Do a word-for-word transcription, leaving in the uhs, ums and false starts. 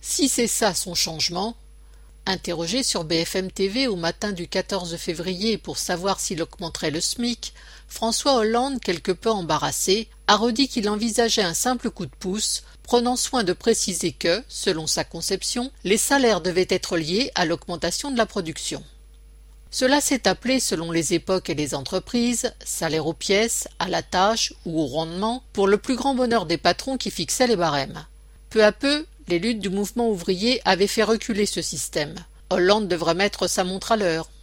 Si c'est ça son changement, interrogé sur B F M T V au matin du quatorze février pour savoir s'il augmenterait le SMIC, François Hollande, quelque peu embarrassé, a redit qu'il envisageait un simple coup de pouce, prenant soin de préciser que, selon sa conception, les salaires devaient être liés à l'augmentation de la production. Cela s'est appelé, selon les époques et les entreprises, salaire aux pièces, à la tâche ou au rendement, pour le plus grand bonheur des patrons qui fixaient les barèmes. Peu à peu, les luttes du mouvement ouvrier avaient fait reculer ce système. Hollande devrait mettre sa montre à l'heure.